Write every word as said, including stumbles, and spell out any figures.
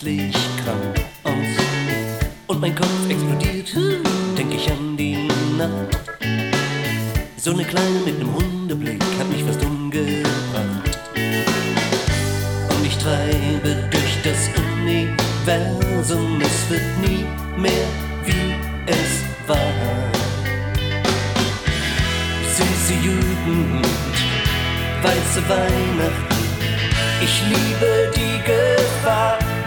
plötzlich krank aus und mein Kopf explodiert, denk ich an die Nacht. So eine Kleine mit nem Hundeblick hat mich fast umgebracht. Und ich treibe durch das Universum, es wird nie mehr wie es war. Süße Jugend, weiße Weihnachten, ich liebe die Gefahr.